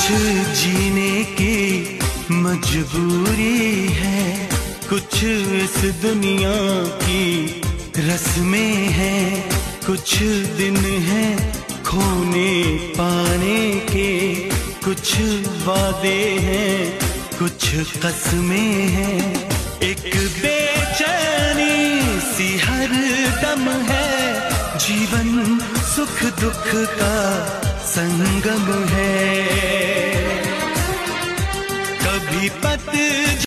जीने की मजबूरी है, कुछ इस दुनिया की रस्में हैं, कुछ दिन हैं खोने पाने के, कुछ वादे हैं, कुछ कसमें हैं। एक बेचैनी सी हर दम है, जीवन सुख दुख का संगम है। कभी पत